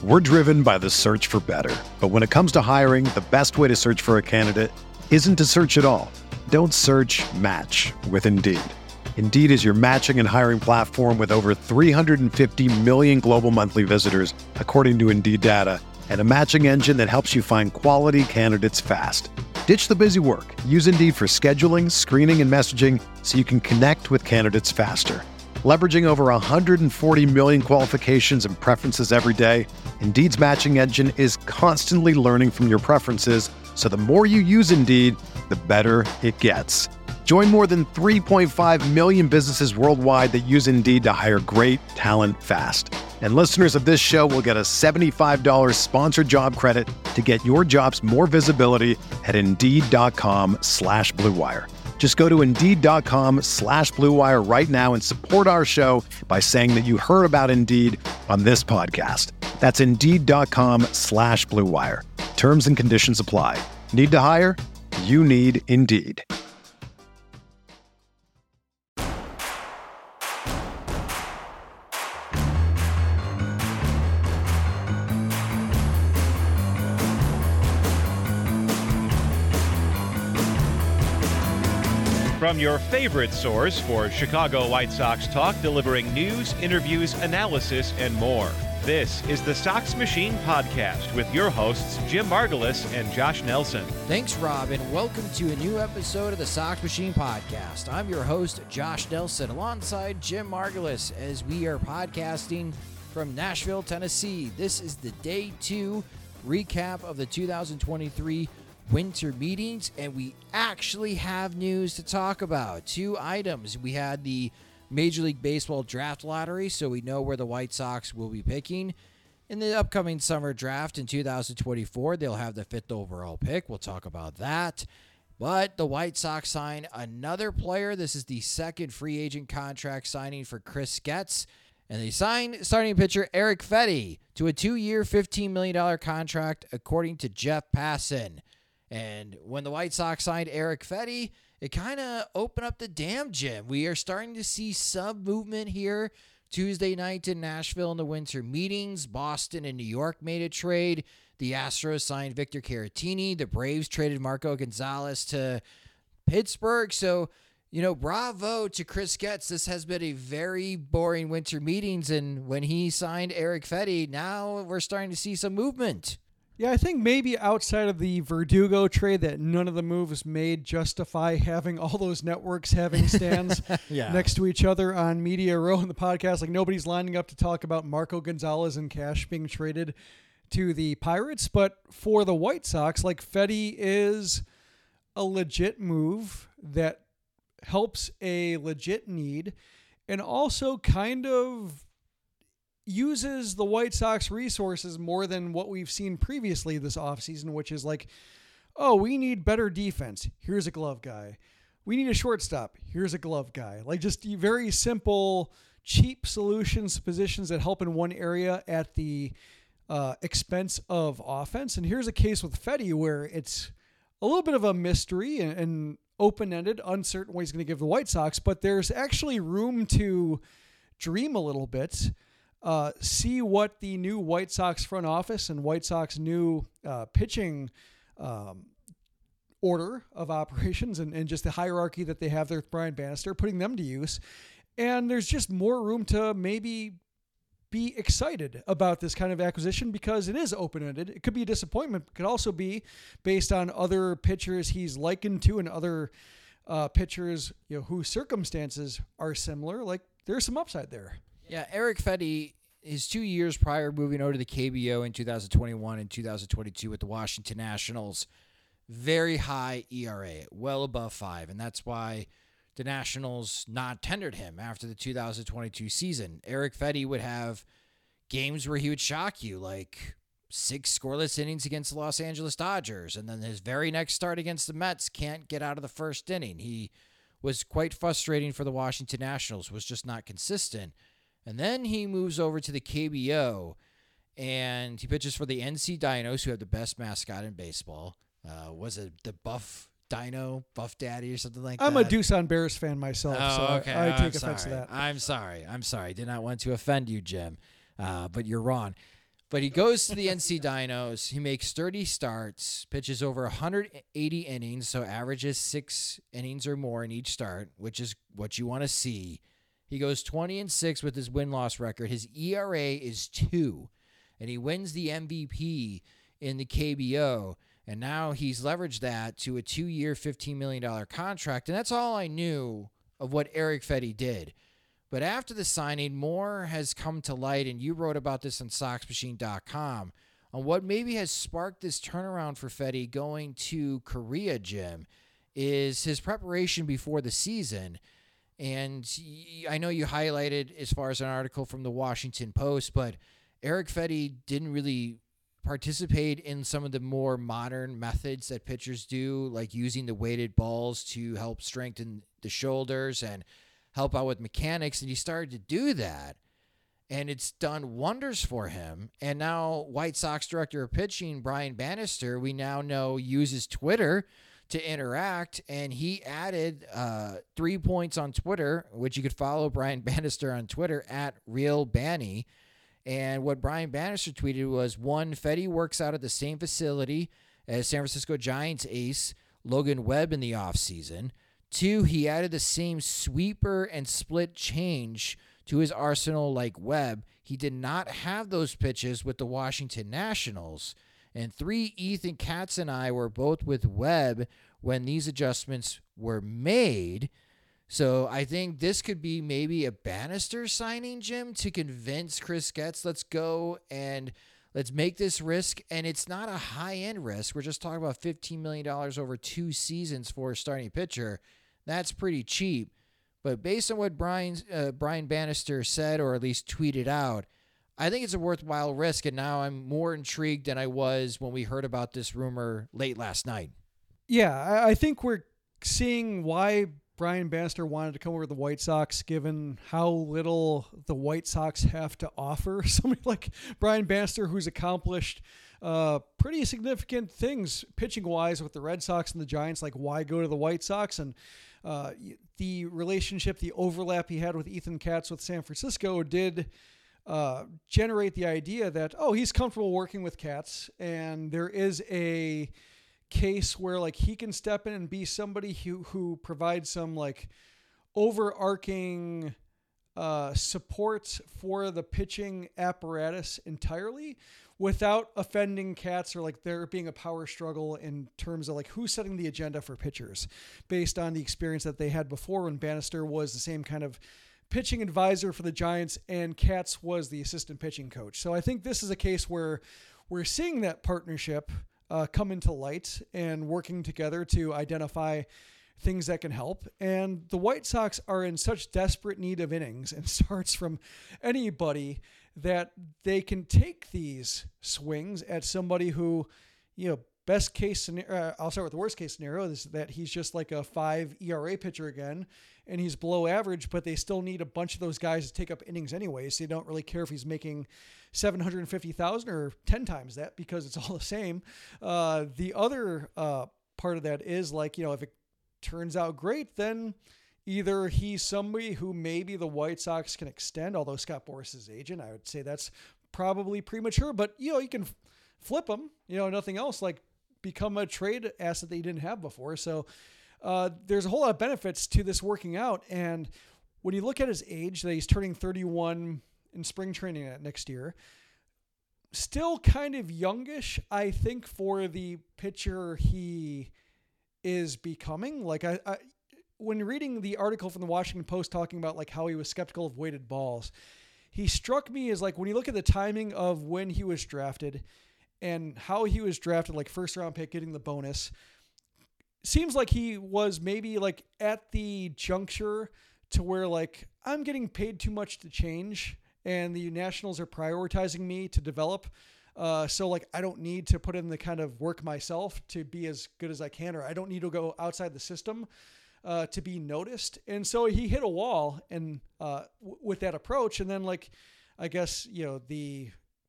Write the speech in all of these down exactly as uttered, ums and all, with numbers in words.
We're driven by the search for better. But when it comes to hiring, the best way to search for a candidate isn't to search at all. Don't search, match with Indeed. Indeed is your matching and hiring platform with over three hundred fifty million global monthly visitors, according to Indeed data, and a matching engine that helps you find quality candidates fast. Ditch the busy work. Use Indeed for scheduling, screening, and messaging so you can connect with candidates faster. Leveraging over one hundred forty million qualifications and preferences every day, Indeed's matching engine is constantly learning from your preferences, so the more you use Indeed, the better it gets. Join more than three point five million businesses worldwide that use Indeed to hire great talent fast. And listeners of this show will get a seventy-five dollars sponsored job credit to get your jobs more visibility at Indeed.com slash Blue Wire. Just go to Indeed.com slash Blue Wire right now and support our show by saying that you heard about Indeed on this podcast. That's Indeed.com slash Blue Wire. Terms and conditions apply. Need to hire? You need Indeed. From your favorite source for Chicago White Sox talk, delivering news, interviews, analysis, and more. This is the Sox Machine Podcast with your hosts, Jim Margulis and Josh Nelson. Thanks, Rob, and welcome to a new episode of the Sox Machine Podcast. I'm your host, Josh Nelson, alongside Jim Margulis, as we are podcasting from Nashville, Tennessee. This is the day two recap of the two thousand twenty-three winter meetings, and we actually have news to talk about. Two items. We had the Major League Baseball draft lottery, so we know where the White Sox will be picking. In the upcoming summer draft in two thousand twenty-four, they'll have the fifth overall pick. We'll talk about that. But the White Sox sign another player. This is the second free agent contract signing for Chris Getz. And they signed starting pitcher Erick Fedde to a two-year, fifteen million dollars contract, according to Jeff Passan. And when the White Sox signed Erick Fedde, it kind of opened up the dam, Jim. We are starting to see some movement here. Tuesday night in Nashville in the winter meetings. Boston and New York made a trade. The Astros signed Victor Caratini. The Braves traded Marco Gonzalez to Pittsburgh. So, you know, bravo to Chris Getz. This has been a very boring winter meetings. And when he signed Erick Fedde, now we're starting to see some movement. Yeah, I think maybe outside of the Verdugo trade that none of the moves made justify having all those networks having stands yeah. next to each other on Media Row in the podcast. Like nobody's lining up to talk about Marco Gonzalez and cash being traded to the Pirates. But for the White Sox, like Fedde is a legit move that helps a legit need and also kind of uses the White Sox resources more than what we've seen previously this offseason, which is like, oh, we need better defense. Here's a glove guy. We need a shortstop. Here's a glove guy. Like just very simple, cheap solutions, positions that help in one area at the uh, expense of offense. And here's a case with Fedde where it's a little bit of a mystery and, and open-ended, uncertain what he's going to give the White Sox, but there's actually room to dream a little bit. Uh, see what the new White Sox front office and White Sox new uh, pitching um, order of operations and, and just the hierarchy that they have there with Brian Bannister, putting them to use. And there's just more room to maybe be excited about this kind of acquisition because it is open-ended. It could be a disappointment. It could also be based on other pitchers he's likened to and other uh, pitchers, you know, whose circumstances are similar. Like there's some upside there. Yeah, Erick Fedde, his two years prior moving over to the K B O in two thousand twenty-one and two thousand twenty-two with the Washington Nationals, very high E R A, well above five, and that's why the Nationals not tendered him after the two thousand twenty-two season. Erick Fedde would have games where he would shock you, like six scoreless innings against the Los Angeles Dodgers, and then his very next start against the Mets can't get out of the first inning. He was quite frustrating for the Washington Nationals, was just not consistent. And then he moves over to the K B O, and he pitches for the N C Dinos, who have the best mascot in baseball. Uh, was it the Buff Dino, Buff Daddy, or something like I'm that? I'm a Doosan Bears fan myself, oh, so okay. I, I I'm take sorry. offense to that. I'm sorry. I'm sorry. Did not want to offend you, Jim, uh, but you're wrong. But he goes to the N C Dinos. He makes thirty starts, pitches over one hundred eighty innings, so averages six innings or more in each start, which is what you want to see. He goes twenty and six with his win-loss record. His E R A is two, and he wins the M V P in the K B O. And now he's leveraged that to a two-year, fifteen million dollars contract. And that's all I knew of what Erick Fedde did. But after the signing, more has come to light, and you wrote about this on Sox Machine dot com, on what maybe has sparked this turnaround for Fedde going to Korea, Jim, is his preparation before the season. And I know you highlighted as far as an article from the Washington Post, but Erick Fedde didn't really participate in some of the more modern methods that pitchers do, like using the weighted balls to help strengthen the shoulders and help out with mechanics. And he started to do that, and it's done wonders for him. And now White Sox director of pitching, Brian Bannister, we now know uses Twitter to interact, and he added uh, three points on Twitter, which you could follow Brian Bannister on Twitter at RealBanny. And what Brian Bannister tweeted was, one, Fedde works out at the same facility as San Francisco Giants ace Logan Webb in the offseason. Two, he added the same sweeper and split change to his arsenal like Webb. He did not have those pitches with the Washington Nationals. And three, Ethan Katz and I were both with Webb when these adjustments were made. So I think this could be maybe a Bannister signing, Jim, to convince Chris Getz, let's go and let's make this risk. And it's not a high-end risk. We're just talking about fifteen million dollars over two seasons for a starting pitcher. That's pretty cheap. But based on what Brian, uh, Brian Bannister said, or at least tweeted out, I think it's a worthwhile risk. And now I'm more intrigued than I was when we heard about this rumor late last night. Yeah, I, I think we're seeing why Brian Bannister wanted to come over to the White Sox, given how little the White Sox have to offer. Somebody like Brian Bannister, who's accomplished uh, pretty significant things pitching-wise with the Red Sox and the Giants, like why go to the White Sox? And uh, the relationship, the overlap he had with Ethan Katz with San Francisco did uh, generate the idea that, oh, he's comfortable working with Katz, and there is a case where like he can step in and be somebody who who provides some like overarching uh, support for the pitching apparatus entirely without offending Katz or like there being a power struggle in terms of like who's setting the agenda for pitchers based on the experience that they had before when Bannister was the same kind of pitching advisor for the Giants and Katz was the assistant pitching coach. So I think this is a case where we're seeing that partnership Uh, come into light and working together to identify things that can help. And the White Sox are in such desperate need of innings and starts from anybody that they can take these swings at somebody who, you know, best case scenario, uh, I'll start with the worst case scenario, is that he's just like a five E R A pitcher again, and he's below average, but they still need a bunch of those guys to take up innings anyway. So you don't really care if he's making seven hundred fifty thousand or ten times that because it's all the same. Uh, the other uh, part of that is like, you know, if it turns out great, then either he's somebody who maybe the White Sox can extend, although Scott Boras is agent, I would say that's probably premature, but you know, you can flip him, you know, nothing else, like become a trade asset that you didn't have before. So uh, there's a whole lot of benefits to this working out. And when you look at his age, that he's turning thirty-one in spring training next year, still kind of youngish, I think, for the pitcher he is becoming. Like I, I when reading the article from the Washington Post talking about like how he was skeptical of weighted balls, he struck me as like when you look at the timing of when he was drafted and how he was drafted, like first round pick, getting the bonus, seems like he was maybe like at the juncture to where like I'm getting paid too much to change and the Nationals are prioritizing me to develop. Uh, so like, I don't need to put in the kind of work myself to be as good as I can, or I don't need to go outside the system uh, to be noticed. And so he hit a wall and uh, w- with that approach. And then like, I guess, you know, the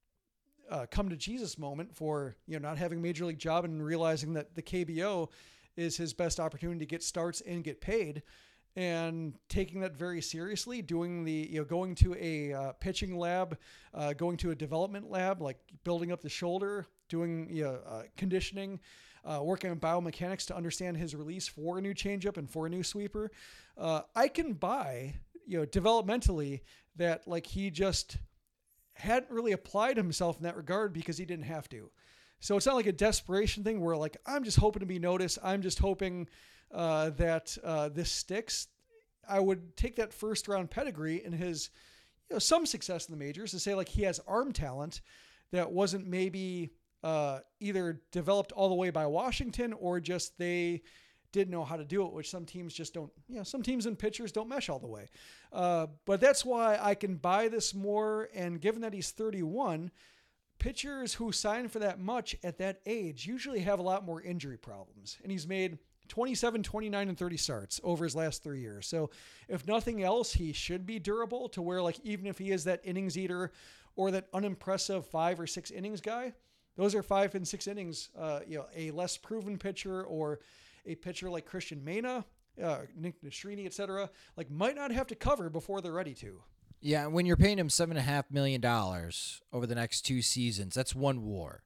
uh, come to Jesus moment for, you know, not having a major league job and realizing that the K B O is his best opportunity to get starts and get paid. and taking that very seriously, doing the, you know, going to a uh, pitching lab, uh, going to a development lab, like building up the shoulder, doing, you know, uh, conditioning, uh, working on biomechanics to understand his release for a new changeup and for a new sweeper. Uh, I can buy, you know, developmentally that like he just hadn't really applied himself in that regard because he didn't have to. So it's not like a desperation thing where like, I'm just hoping to be noticed. I'm just hoping uh, that uh, this sticks. I would take that first round pedigree and his, you know, some success in the majors to say like he has arm talent that wasn't maybe uh, either developed all the way by Washington or just they didn't know how to do it, which some teams just don't, you know, some teams and pitchers don't mesh all the way. Uh, but that's why I can buy this more. And given that he's thirty-one, pitchers who sign for that much at that age usually have a lot more injury problems. And he's made twenty-seven, twenty-nine, and thirty starts over his last three years. So if nothing else, he should be durable to where like, even if he is that innings eater or that unimpressive five or six innings guy, those are five and six innings, uh, you know, a less proven pitcher or a pitcher like Christian Mena, uh, Nick Nastrini, et cetera, like might not have to cover before they're ready to. Yeah, when you're paying him seven and a half million dollars over the next two seasons, that's one WAR.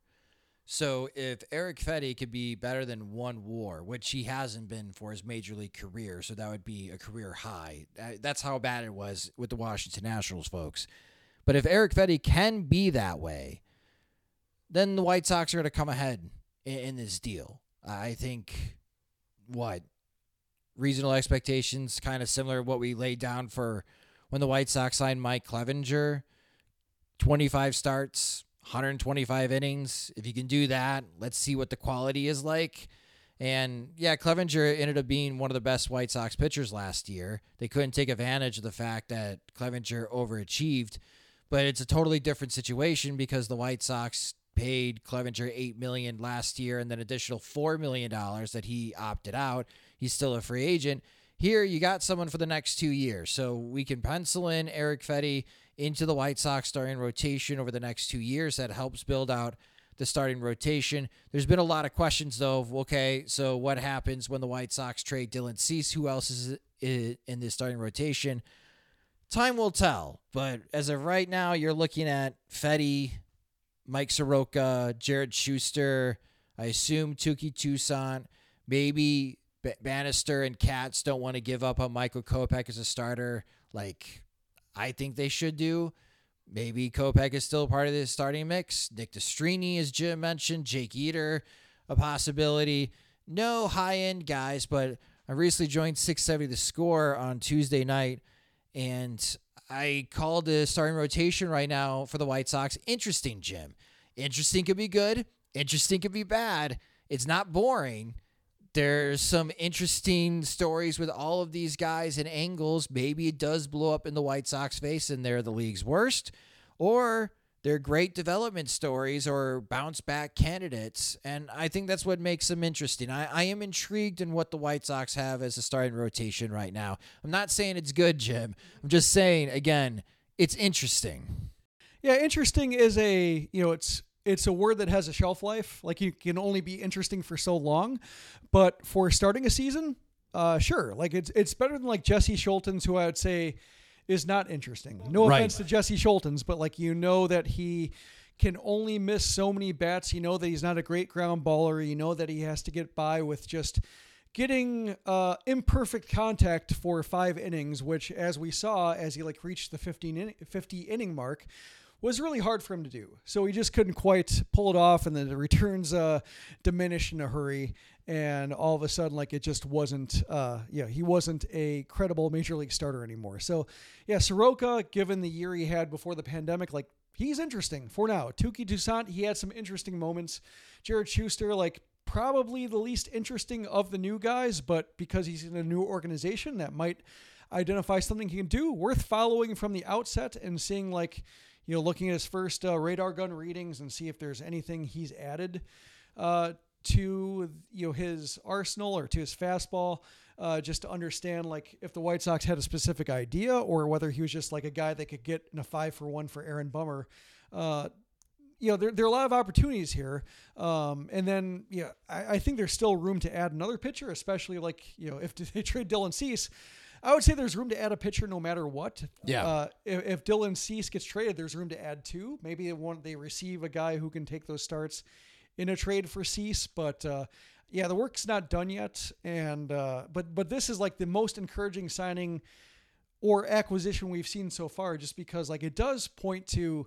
So if Erick Fedde could be better than one WAR, which he hasn't been for his major league career, so that would be a career high. That's how bad it was with the Washington Nationals, folks. But if Erick Fedde can be that way, then the White Sox are going to come ahead in, in this deal. I think, what, reasonable expectations, kind of similar to what we laid down for when the White Sox signed Mike Clevinger, twenty-five starts, one hundred twenty-five innings. If you can do that, let's see what the quality is like. And yeah, Clevinger ended up being one of the best White Sox pitchers last year. They couldn't take advantage of the fact that Clevinger overachieved, but it's a totally different situation because the White Sox paid Clevinger eight million dollars last year and then additional four million dollars that he opted out. He's still a free agent. Here, you got someone for the next two years. So we can pencil in Erick Fedde into the White Sox starting rotation over the next two years. That helps build out the starting rotation. There's been a lot of questions, though, of, okay, so what happens when the White Sox trade Dylan Cease? Who else is in the starting rotation? Time will tell. But as of right now, you're looking at Fedde, Mike Soroka, Jared Schuster, I assume Touki Toussaint, maybe Bannister and Katz don't want to give up on Michael Kopech as a starter like I think they should do. Maybe Kopech is still part of the starting mix. Nick Nastrini, as Jim mentioned, Jake Eater, a possibility. No high-end guys, but I recently joined six seventy The Score on Tuesday night, and I called the starting rotation right now for the White Sox. Interesting, Jim. Interesting could be good. Interesting could be bad. It's not boring. There's some interesting stories with all of these guys and angles. Maybe it does blow up in the White Sox face and they're the league's worst, or they're great development stories or bounce back candidates. And I think that's what makes them interesting. I, I am intrigued in what the White Sox have as a starting rotation right now. I'm not saying it's good, Jim. I'm just saying, again, it's interesting. Yeah, interesting is a, you know, it's, It's a word that has a shelf life. Like you can only be interesting for so long, but for starting a season, uh, sure. Like it's, it's better than like Jesse Schultens, who I would say is not interesting. No Right. offense to Jesse Schultens, but like, you know, that he can only miss so many bats. You know that he's not a great ground baller. You know that he has to get by with just getting uh, imperfect contact for five innings, which as we saw, as he like reached the fifteen in, fifty inning mark, was really hard for him to do. So he just couldn't quite pull it off, and then the returns uh, diminished in a hurry, and all of a sudden, like, it just wasn't, uh, yeah, he wasn't a credible major league starter anymore. So, yeah, Soroka, given the year he had before the pandemic, like, he's interesting for now. Touki Toussaint, he had some interesting moments. Jared Schuster, like, probably the least interesting of the new guys, but because he's in a new organization, that might identify something he can do. Worth following from the outset and seeing, like, you know, looking at his first uh, radar gun readings and see if there's anything he's added uh, to, you know, his arsenal or to his fastball, uh, just to understand, like, if the White Sox had a specific idea or whether he was just like a guy that could get in a five for one for Aaron Bummer. Uh, you know, there, there are a lot of opportunities here. Um, and then, yeah, I, I think there's still room to add another pitcher, especially like, you know, if they trade Dylan Cease, I would say there's room to add a pitcher no matter what. Yeah. Uh, if, if Dylan Cease gets traded, there's room to add two. Maybe they want they receive a guy who can take those starts in a trade for Cease. But uh, yeah, the work's not done yet. And uh, but but this is like the most encouraging signing or acquisition we've seen so far, just because like it does point to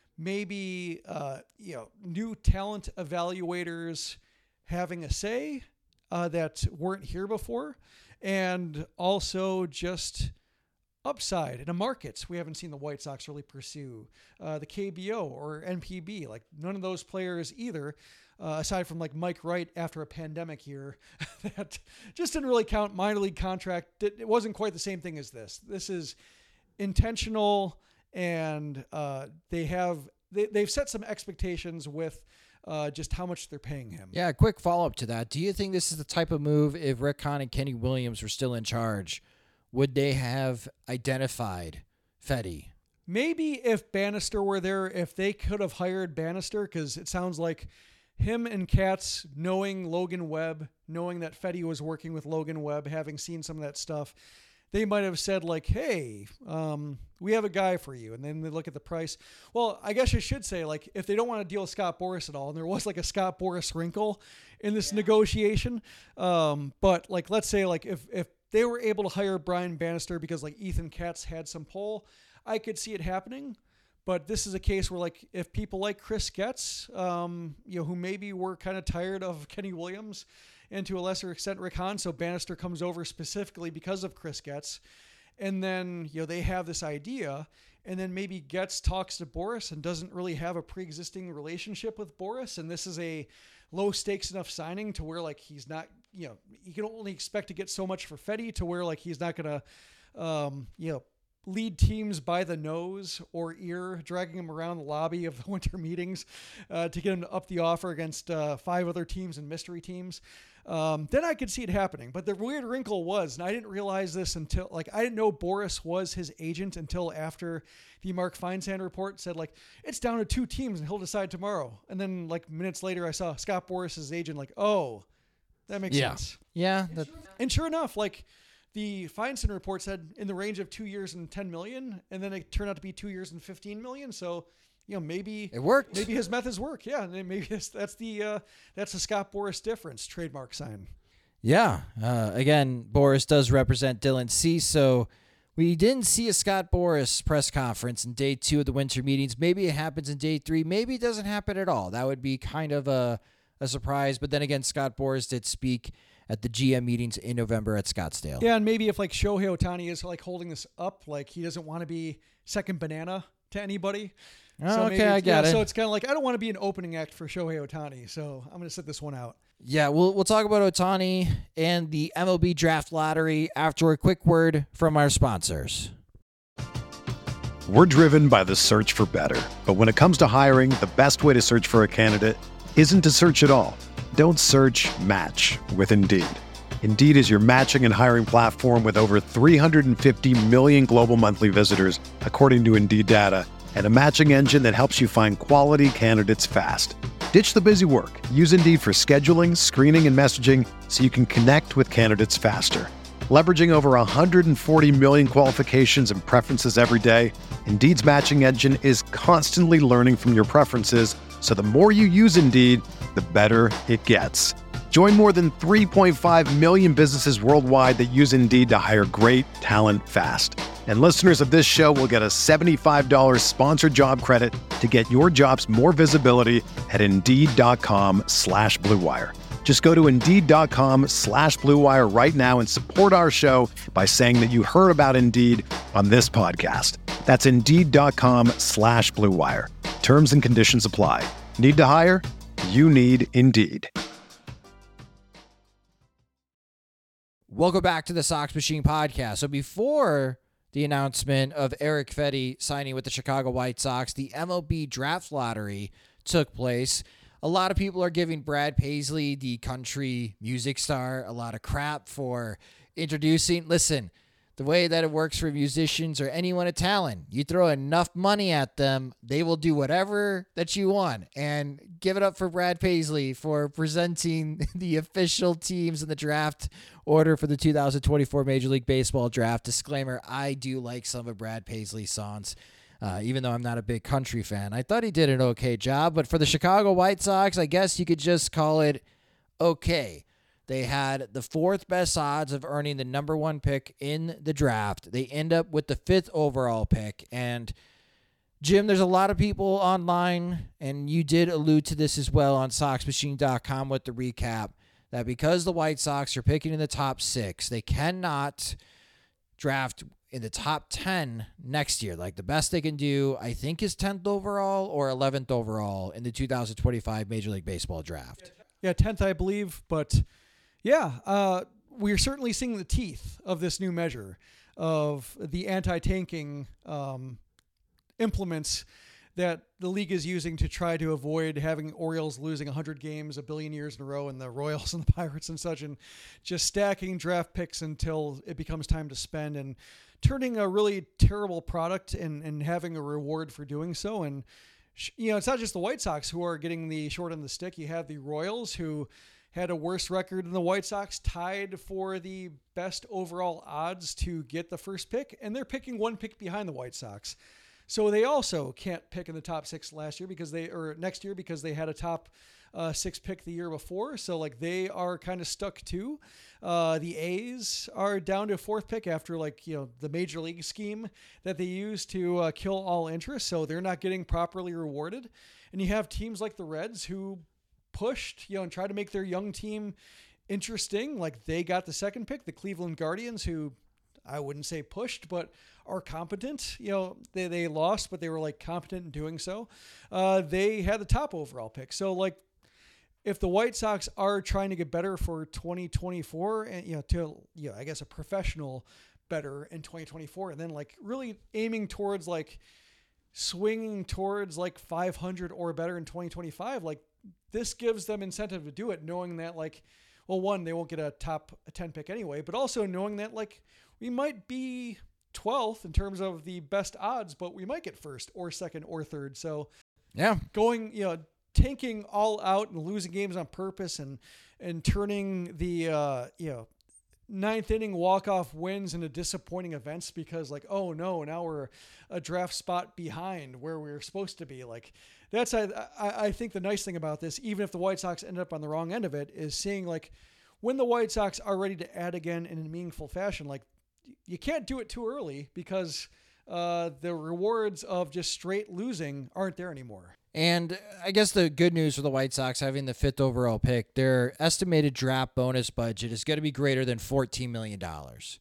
maybe uh, you know new talent evaluators having a say uh, that weren't here before. And also just upside in a market we haven't seen the White Sox really pursue. Uh, the K B O or N P B, like none of those players either, uh, aside from like Mike Wright after a pandemic year that just didn't really count. Minor league contract. It wasn't quite the same thing as this. This is intentional, and uh, they have they, they've set some expectations with Uh, just how much they're paying him. Yeah, quick follow-up to that. Do you think this is the type of move, if Rick Hahn and Kenny Williams were still in charge, would they have identified Fedde? Maybe if Bannister were there, if they could have hired Bannister, because it sounds like him and Katz, knowing Logan Webb, knowing that Fedde was working with Logan Webb, having seen some of that stuff, they might have said like, hey, um, we have a guy for you. And then they look at the price. Well, I guess I should say, like, if they don't want to deal with Scott Boras at all, and there was like a Scott Boras wrinkle in this yeah. negotiation. Um, but like, let's say like if, if they were able to hire Brian Bannister because like Ethan Katz had some pull, I could see it happening. But this is a case where like, if people like Chris Getz, um, you know, who maybe were kind of tired of Kenny Williams, and to a lesser extent Rick Hahn, so Bannister comes over specifically because of Chris Getz. And then, you know, they have this idea, and then maybe Getz talks to Boras and doesn't really have a pre-existing relationship with Boras, and this is a low stakes enough signing to where like he's not, you know, you can only expect to get so much for Fedde to where like he's not going to, um, you know, lead teams by the nose or ear, dragging them around the lobby of the winter meetings uh, to get him to up the offer against uh, five other teams and mystery teams. Um, then I could see it happening. But the weird wrinkle was, and I didn't realize this until, like, I didn't know Boras was his agent until after the Mark Feinsand report said, like, it's down to two teams and he'll decide tomorrow. And then, like, minutes later, I saw Scott Boras' agent, like, oh, that makes yeah. sense. Yeah. That... And sure enough, like, the Feinsand report said in the range of two years and ten million, and then it turned out to be two years and fifteen million. So, you know, maybe it worked. Maybe his methods work. Yeah, and maybe that's, that's the uh, that's the Scott Boras difference. Trademark sign. Yeah. Uh, again, Boras does represent Dylan Cease, so we didn't see a Scott Boras press conference in day two of the winter meetings. Maybe it happens in day three. Maybe it doesn't happen at all. That would be kind of a a surprise. But then again, Scott Boras did speak at the G M meetings in November at Scottsdale. Yeah, and maybe if like Shohei Ohtani is like holding this up, like he doesn't want to be second banana to anybody. Oh, so okay, I got yeah, it. So it's kind of like, I don't want to be an opening act for Shohei Ohtani, so I'm going to sit this one out. Yeah, we'll we'll talk about Ohtani and the M L B draft lottery after a quick word from our sponsors. We're driven by the search for better. But when it comes to hiring, the best way to search for a candidate isn't to search at all. Don't search, match with Indeed. Indeed is your matching and hiring platform with over three hundred fifty million global monthly visitors, according to Indeed data, and a matching engine that helps you find quality candidates fast. Ditch the busy work. Use Indeed for scheduling, screening, and messaging so you can connect with candidates faster. Leveraging over one hundred forty million qualifications and preferences every day, Indeed's matching engine is constantly learning from your preferences, so the more you use Indeed, the better it gets. Join more than three point five million businesses worldwide that use Indeed to hire great talent fast. And listeners of this show will get a seventy-five dollars sponsored job credit to get your jobs more visibility at Indeed.com slash Blue Wire. Just go to Indeed.com slash Blue Wire right now and support our show by saying that you heard about Indeed on this podcast. That's Indeed.com slash Blue Wire. Terms and conditions apply. Need to hire? You need Indeed. Welcome back to the Sox Machine Podcast. So before the announcement of Erick Fedde signing with the Chicago White Sox, the M L B draft lottery took place. A lot of people are giving Brad Paisley, the country music star, a lot of crap for introducing. Listen, the way that it works for musicians or anyone of talent. You throw enough money at them, they will do whatever that you want. And give it up for Brad Paisley for presenting the official teams in the draft order for the two thousand twenty-four Major League Baseball draft. Disclaimer, I do like some of Brad Paisley's songs, uh, even though I'm not a big country fan. I thought he did an okay job, but for the Chicago White Sox, I guess you could just call it okay. They had the fourth best odds of earning the number one pick in the draft. They end up with the fifth overall pick. And Jim, there's a lot of people online, and you did allude to this as well on Sox Machine dot com with the recap, that because the White Sox are picking in the top six, they cannot draft in the top ten next year. Like, the best they can do, I think, is tenth overall or eleventh overall in the two thousand twenty-five Major League Baseball draft. Yeah, tenth, I believe, but... Yeah, uh, we're certainly seeing the teeth of this new measure of the anti-tanking um, implements that the league is using to try to avoid having Orioles losing one hundred games a billion years in a row, and the Royals and the Pirates and such, and just stacking draft picks until it becomes time to spend, and turning a really terrible product and, and having a reward for doing so. And, you know, it's not just the White Sox who are getting the short end of the stick. You have the Royals, who had a worse record than the White Sox, tied for the best overall odds to get the first pick, and they're picking one pick behind the White Sox. So they also can't pick in the top six last year because they, or next year, because they had a top uh, six pick the year before. So like they are kind of stuck too. Uh, the A's are down to a fourth pick after like, you know, the major league scheme that they use to uh, kill all interest. So they're not getting properly rewarded. And you have teams like the Reds who pushed, you know, and tried to make their young team interesting. Like they got the second pick, the Cleveland Guardians, who I wouldn't say pushed, but are competent. You know, they, they lost, but they were like competent in doing so. Uh, they had the top overall pick. So like if the White Sox are trying to get better for twenty twenty-four and, you know, to, you know, I guess a professional better in twenty twenty-four, and then like really aiming towards like swinging towards like five hundred or better in twenty twenty-five, like this gives them incentive to do it, knowing that like, well, one, they won't get a top ten pick anyway, but also knowing that like we might be twelfth in terms of the best odds, but we might get first or second or third. So yeah, going, you know, tanking all out and losing games on purpose and, and turning the, uh, you know, ninth inning walk-off wins into disappointing events because like, oh no, now we're a draft spot behind where we were supposed to be. Like that's, I, I, I think the nice thing about this, even if the White Sox end up on the wrong end of it, is seeing like when the White Sox are ready to add again in a meaningful fashion, like you can't do it too early because uh, the rewards of just straight losing aren't there anymore. And I guess the good news for the White Sox having the fifth overall pick, their estimated draft bonus budget is going to be greater than fourteen million dollars.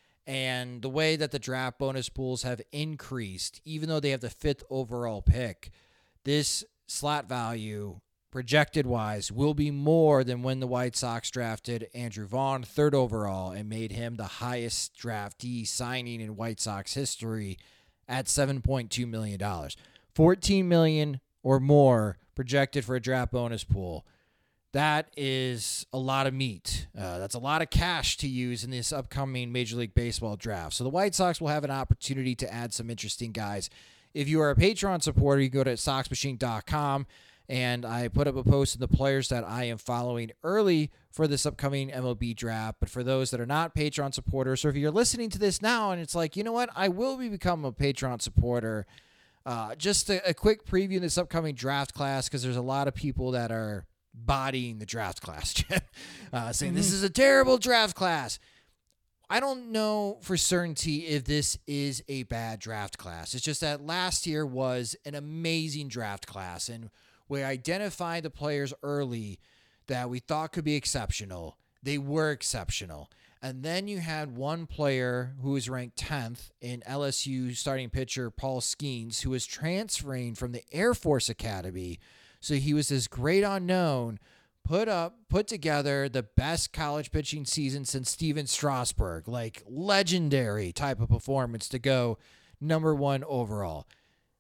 And the way that the draft bonus pools have increased, even though they have the fifth overall pick, this slot value, projected-wise, will be more than when the White Sox drafted Andrew Vaughn third overall and made him the highest draftee signing in White Sox history at seven point two million dollars. fourteen million dollars or more projected for a draft bonus pool. That is a lot of meat. Uh, that's a lot of cash to use in this upcoming Major League Baseball draft. So the White Sox will have an opportunity to add some interesting guys. If you are a Patreon supporter, you go to Sox Machine dot com, and I put up a post of the players that I am following early for this upcoming M L B draft. But for those that are not Patreon supporters, or if you're listening to this now and it's like, you know what, I will be become a Patreon supporter. Uh, just a, a quick preview of this upcoming draft class, because there's a lot of people that are bodying the draft class, uh, saying mm-hmm. this is a terrible draft class. I don't know for certainty if this is a bad draft class. It's just that last year was an amazing draft class, and we identified the players early that we thought could be exceptional. They were exceptional. And then you had one player who was ranked tenth in L S U starting pitcher Paul Skeens, who was transferring from the Air Force Academy. So he was this great unknown, put up, put together the best college pitching season since Steven Strasburg, like legendary type of performance to go number one overall.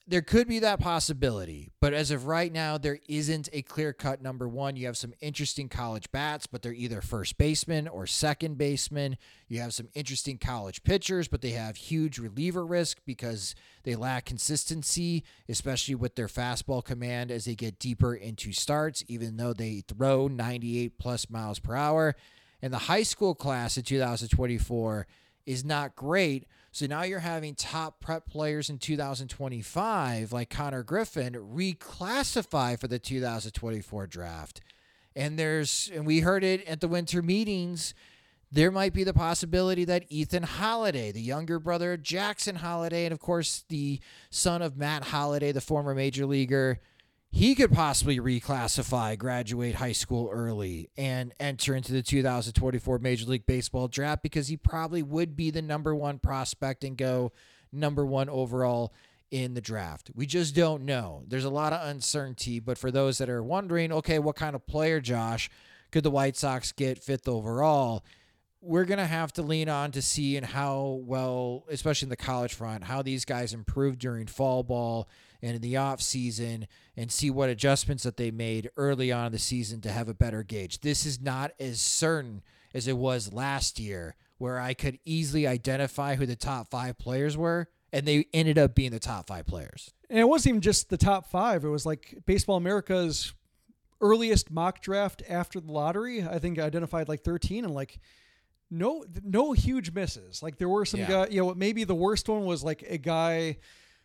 there could be that possibility, but as of right now, there isn't a clear-cut number one. You have some interesting college bats, but they're either first baseman or second baseman. You have some interesting college pitchers, but they have huge reliever risk because they lack consistency, especially with their fastball command as they get deeper into starts, even though they throw ninety-eight plus miles per hour. And the high school class in two thousand twenty-four is not great. So now you're having top prep players in two thousand twenty-five, like Connor Griffin, reclassify for the two thousand twenty-four draft. And there's, and we heard it at the winter meetings, there might be the possibility that Ethan Holiday, the younger brother of Jackson Holiday, and of course the son of Matt Holiday, the former major leaguer, he could possibly reclassify, graduate high school early, and enter into the two thousand twenty-four Major League Baseball draft because he probably would be the number one prospect and go number one overall in the draft. We just don't know. There's a lot of uncertainty, but for those that are wondering, okay, what kind of player, Josh, could the White Sox get fifth overall? We're going to have to lean on to see and how well, especially in the college front, how these guys improve during fall ball and in the off season, and see what adjustments that they made early on in the season to have a better gauge. This is not as certain as it was last year, where I could easily identify who the top five players were, and they ended up being the top five players. And it wasn't even just the top five. It was like Baseball America's earliest mock draft after the lottery. I think I identified like thirteen, and like no, no huge misses. Like there were some Yeah. guys, you know, maybe the worst one was like a guy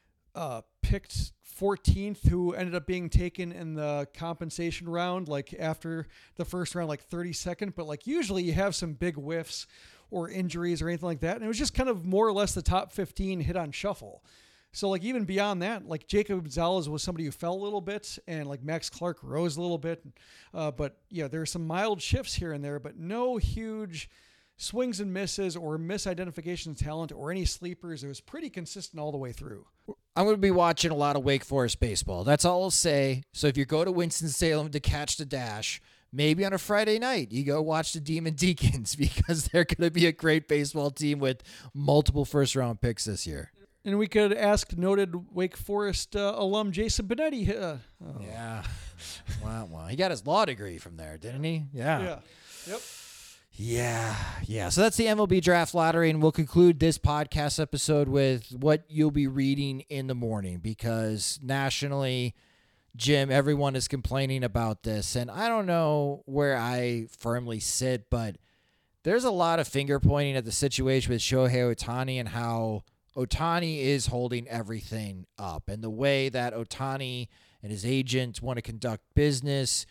uh, picked fourteenth who ended up being taken in the compensation round, like after the first round, like thirty-second. But like usually you have some big whiffs or injuries or anything like that. And it was just kind of more or less the top fifteen hit on shuffle. So like even beyond that, like Jacob Gonzalez was somebody who fell a little bit, and like Max Clark rose a little bit. Uh, but yeah, there are some mild shifts here and there, but no huge swings and misses or misidentification of talent or any sleepers. It was pretty consistent all the way through. I'm going to be watching a lot of Wake Forest baseball. That's all I'll say. So if you go to Winston-Salem to catch the Dash, maybe on a Friday night, you go watch the Demon Deacons, because they're going to be a great baseball team with multiple first-round picks this year. And we could ask noted Wake Forest uh, alum Jason Benetti. Uh, oh. Yeah. Wow, wow. He got his law degree from there, didn't he? Yeah. Yeah. Yep. Yeah, yeah. So that's the M L B Draft Lottery, and we'll conclude this podcast episode with what you'll be reading in the morning, because nationally, Jim, everyone is complaining about this, and I don't know where I firmly sit, but there's a lot of finger pointing at the situation with Shohei Ohtani and how Ohtani is holding everything up, and the way that Ohtani and his agents want to conduct business,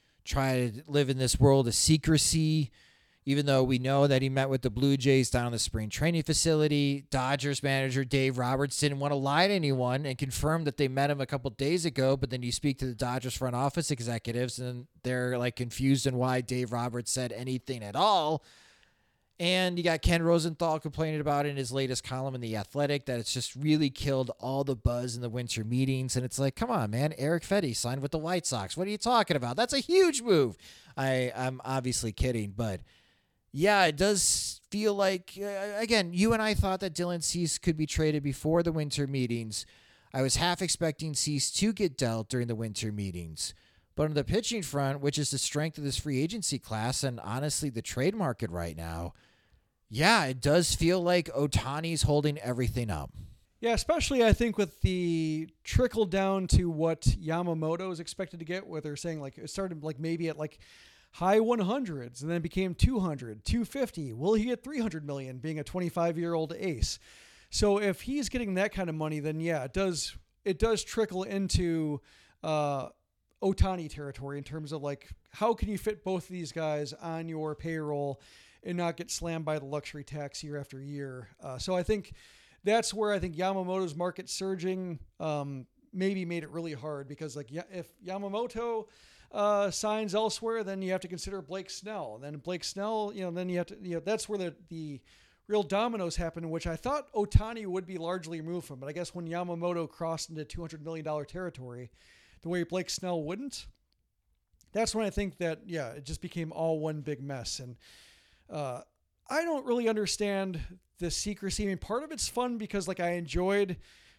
try to live in this world of secrecy. Even though we know that he met with the Blue Jays down in the spring training facility, Dodgers manager Dave Roberts didn't want to lie to anyone and confirmed that they met him a couple days ago. But then you speak to the Dodgers front office executives, and they're like confused on why Dave Roberts said anything at all. And you got Ken Rosenthal complaining about it in his latest column in The Athletic, that it's just really killed all the buzz in the winter meetings. And it's like, come on, man, Eric Fedde signed with the White Sox. What are you talking about? That's a huge move. I, I'm obviously kidding, but yeah, it does feel like, uh, again, you and I thought that Dylan Cease could be traded before the winter meetings. I was half expecting Cease to get dealt during the winter meetings. But on the pitching front, which is the strength of this free agency class and honestly the trade market right now, yeah, it does feel like Ohtani's holding everything up. Yeah, especially I think with the trickle down to what Yamamoto is expected to get, where they're saying like it started like maybe at like high one hundreds and then became two hundred, two fifty. Will he get three hundred million being a twenty-five-year-old ace? So if he's getting that kind of money, then yeah, it does it does trickle into uh, Ohtani territory in terms of like how can you fit both of these guys on your payroll and not get slammed by the luxury tax year after year. Uh, so I think that's where I think Yamamoto's market surging um, maybe made it really hard, because like if Yamamoto uh, signs elsewhere, then you have to consider Blake Snell. And then Blake Snell, you know, then you have to, you know, that's where the, the real dominoes happen, which I thought Ohtani would be largely removed from. But I guess when Yamamoto crossed into two hundred million dollars territory, the way Blake Snell wouldn't, that's when I think that, yeah, it just became all one big mess. And uh, I don't really understand the secrecy. I mean, part of it's fun because like I enjoyed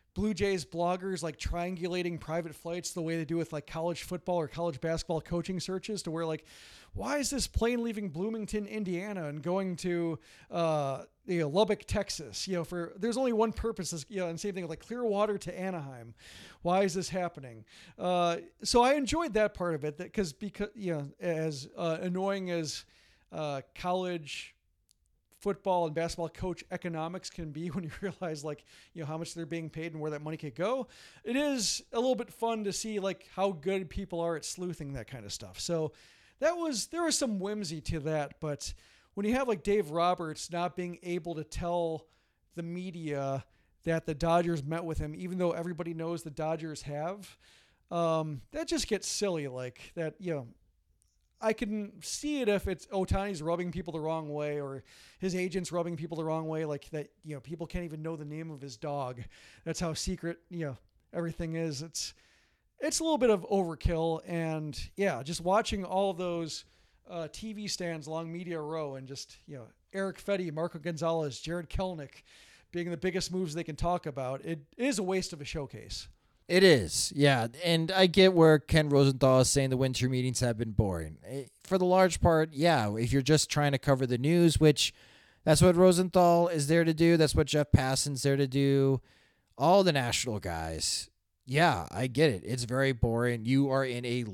Blue Jays bloggers like triangulating private flights the way they do with like college football or college basketball coaching searches, to where like, why is this plane leaving Bloomington, Indiana and going to, uh, you know, Lubbock, Texas, you know, for, there's only one purpose, is, you know, and same thing with like Clearwater to Anaheim. Why is this happening? Uh, so I enjoyed that part of it, that cause, because, you know, as uh, annoying as uh, college football and basketball coach economics can be, when you realize like, you know, how much they're being paid and where that money could go, it is a little bit fun to see like how good people are at sleuthing that kind of stuff. So that was, there was some whimsy to that. But when you have like Dave Roberts not being able to tell the media that the Dodgers met with him, even though everybody knows the Dodgers have, um, that just gets silly. Like that, you know, I can see it if it's Ohtani's rubbing people the wrong way, or his agent's rubbing people the wrong way, like that, you know, people can't even know the name of his dog. That's how secret, you know, everything is. It's, it's a little bit of overkill. And yeah, just watching all of those uh, T V stands along Media Row, and just, you know, Eric Fedde, Marco Gonzalez, Jared Kelenic being the biggest moves they can talk about. It is a waste of a showcase. It is, yeah. And I get where Ken Rosenthal is saying the winter meetings have been boring. For the large part, yeah, if you're just trying to cover the news, which that's what Rosenthal is there to do. That's what Jeff Passan's there to do. All the national guys. Yeah, I get it. It's very boring. You are in a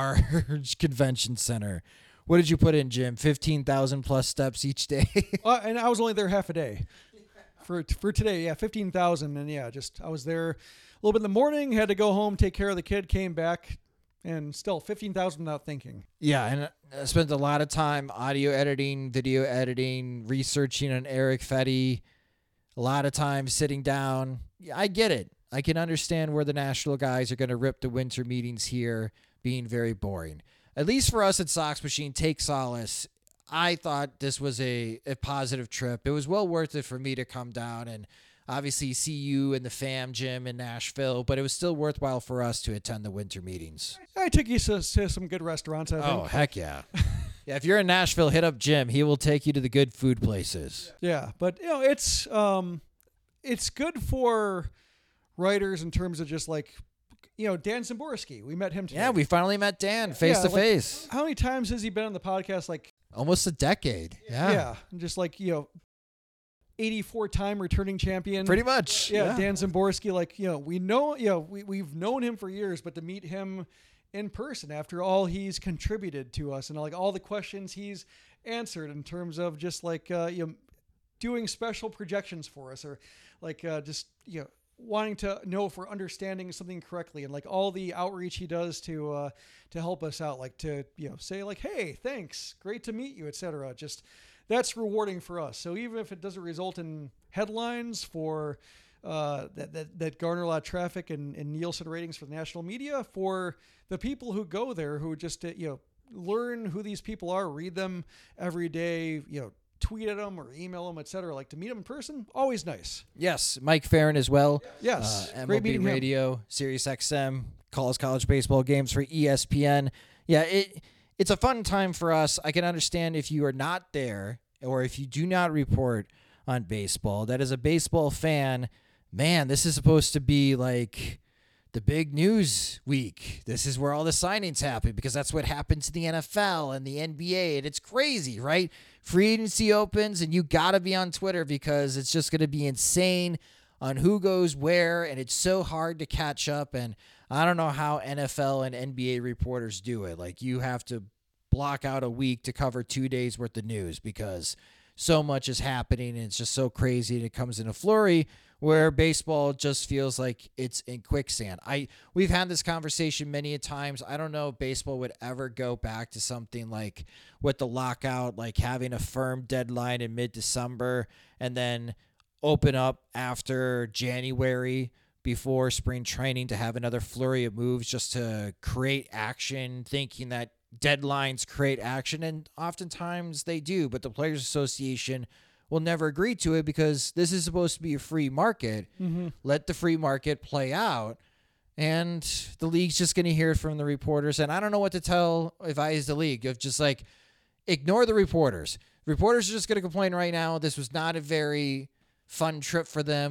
large convention center. What did you put in, Jim? fifteen thousand plus steps each day? uh, and I was only there half a day. For for today, yeah, fifteen thousand. And yeah, just I was there a little bit in the morning, had to go home, take care of the kid, came back, and still fifteen thousand without thinking. Yeah, and I spent a lot of time audio editing, video editing, researching on Eric Fedde, a lot of time sitting down. Yeah, I get it. I can understand where the national guys are going to rip the winter meetings here being very boring. At least for us at Sox Machine, take solace. I thought this was a, a positive trip. It was well worth it for me to come down and obviously see you and the fam, Jim, in Nashville, but it was still worthwhile for us to attend the winter meetings. I took you to, to some good restaurants, I think. Oh, heck yeah. Yeah, if you're in Nashville, hit up Jim. He will take you to the good food places. Yeah, but you know, it's um, it's good for writers in terms of just like, you know, Dan Szymborski. We met him today. Yeah, we finally met Dan face yeah, to like, face. How many times has he been on the podcast? Like almost a decade. Yeah. Yeah, just like, you know, eighty-four time returning champion. Pretty much. Yeah, yeah. Dan Szymborski, like, you know, we know, you know, we, we've known him for years, but to meet him in person after all he's contributed to us and like all the questions he's answered in terms of just like, uh, you know, doing special projections for us, or like uh, just, you know, wanting to know if we're understanding something correctly, and like all the outreach he does to uh, to help us out, like to, you know, say like, hey, thanks, great to meet you, et cetera. Just that's rewarding for us. So even if it doesn't result in headlines for uh, that, that that garner a lot of traffic and, and Nielsen ratings for the national media, for the people who go there, who just, you know, learn who these people are, read them every day, you know, tweet at them or email them, et cetera. Like to meet them in person, always nice. Yes, Mike Farron as well. Yes, uh, great M L B meeting Radio, him. Sirius X M, calls college baseball games for E S P N. Yeah, it it's a fun time for us. I can understand if you are not there or if you do not report on baseball. That as a baseball fan, man, this is supposed to be like the big news week. This is where all the signings happen because that's what happened to the N F L and the N B A, and it's crazy, right? Free agency opens, and you got to be on Twitter because it's just going to be insane on who goes where, and it's so hard to catch up, and I don't know how N F L and N B A reporters do it. Like, you have to block out a week to cover two days worth of news because so much is happening, and it's just so crazy, and it comes in a flurry where baseball just feels like it's in quicksand. I we've had this conversation many a times. I don't know if baseball would ever go back to something like with the lockout, like having a firm deadline in mid-December and then open up after January before spring training to have another flurry of moves just to create action, thinking that deadlines create action, and oftentimes they do, but the Players Association will never agree to it because this is supposed to be a free market. Mm-hmm. Let the free market play out, and the league's just going to hear it from the reporters, and I don't know what to tell if I is the league, of just like, ignore the reporters. Reporters are just going to complain right now. This was not a very fun trip for them.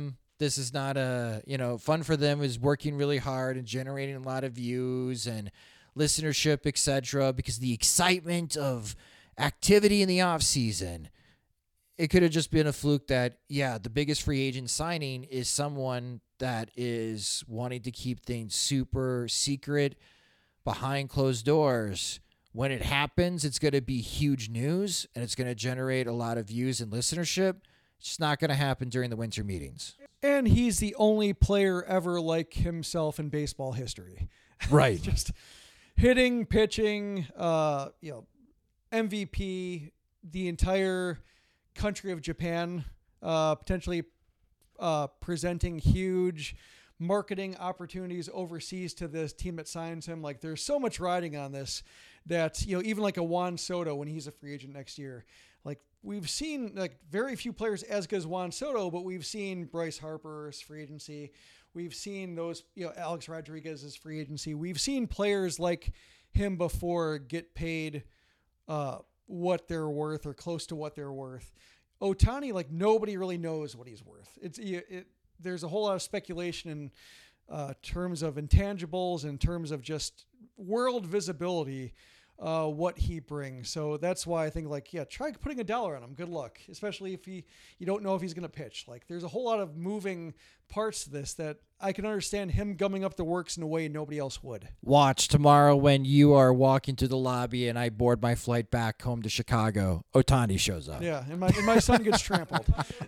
this is not a, you know, Fun for Them is working really hard and generating a lot of views and listenership, et cetera, because the excitement of activity in the offseason. It could have just been a fluke that, yeah, the biggest free agent signing is someone that is wanting to keep things super secret behind closed doors. When it happens, it's going to be huge news and it's going to generate a lot of views and listenership. It's just not going to happen during the winter meetings. And he's the only player ever like himself in baseball history. Right. Just hitting, pitching, uh, you know, M V P, the entire country of Japan, uh, potentially uh, presenting huge marketing opportunities overseas to this team that signs him. Like, there's so much riding on this that, you know, even like a Juan Soto when he's a free agent next year, like we've seen like very few players as good as Juan Soto, but we've seen Bryce Harper's free agency. We've seen those, you know, Alex Rodriguez's free agency. We've seen players like him before get paid uh, what they're worth or close to what they're worth. Ohtani, like nobody really knows what he's worth. It's it, it there's a whole lot of speculation in uh, terms of intangibles, in terms of just world visibility, uh, what he brings. So that's why I think, like, yeah, try putting a dollar on him. Good luck, especially if he you don't know if he's going to pitch. Like, there's a whole lot of moving parts to this that I can understand him gumming up the works in a way nobody else would. Watch tomorrow when you are walking through the lobby and I board my flight back home to Chicago. Ohtani shows up. Yeah, and my and my son gets trampled.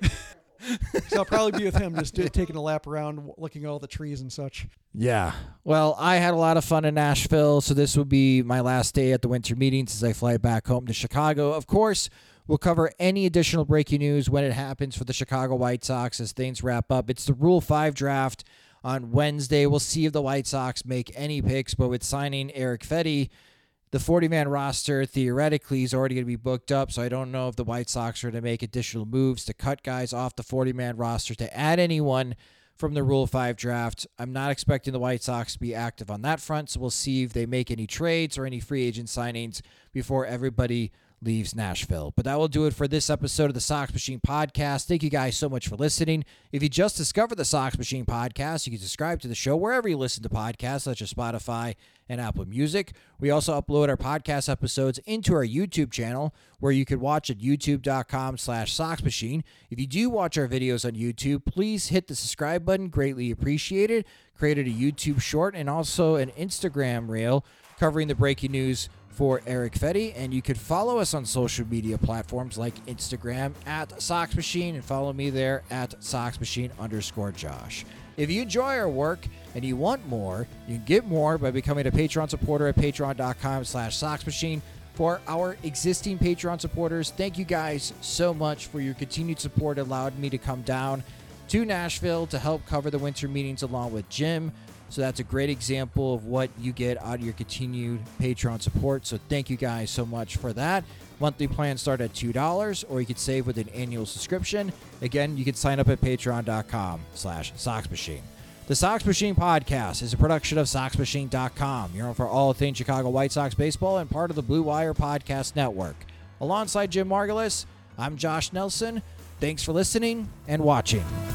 So I'll probably be with him just do, taking a lap around, looking at all the trees and such. Yeah. Well, I had a lot of fun in Nashville, so this will be my last day at the winter meetings as I fly back home to Chicago. Of course, we'll cover any additional breaking news when it happens for the Chicago White Sox as things wrap up. It's the Rule five draft on Wednesday. We'll see if the White Sox make any picks, but with signing Erick Fedde, the forty-man roster theoretically is already going to be booked up, so I don't know if the White Sox are going to make additional moves to cut guys off the forty-man roster to add anyone from the Rule five draft. I'm not expecting the White Sox to be active on that front, so we'll see if they make any trades or any free agent signings before everybody leaves Nashville. But that will do it for this episode of the Sox Machine Podcast. Thank you guys so much for listening. If you just discovered the Sox Machine Podcast, you can subscribe to the show wherever you listen to podcasts, such as Spotify and Apple Music. We also upload our podcast episodes into our YouTube channel, where you can watch at youtube.com slash Sox Machine. If you do watch our videos on YouTube, please hit the subscribe button. Greatly appreciated. Created a YouTube short and also an Instagram reel covering the breaking news for Erick Fedde, and you could follow us on social media platforms like Instagram at Sox Machine and follow me there at Sox Machine underscore Josh. If you enjoy our work and you want more, you can get more by becoming a Patreon supporter at patreon.com slash Sox Machine. For our existing Patreon supporters, thank you guys so much for your continued support. It allowed me to come down to Nashville to help cover the winter meetings along with Jim. So that's a great example of what you get out of your continued Patreon support. So thank you guys so much for that. Monthly plans start at two dollars, or you could save with an annual subscription. Again, you can sign up at patreon.com slash Sox Machine. The Sox Machine Podcast is a production of Sox Machine dot com. You're on for all things Chicago White Sox baseball and part of the Blue Wire Podcast Network. Alongside Jim Margulis, I'm Josh Nelson. Thanks for listening and watching.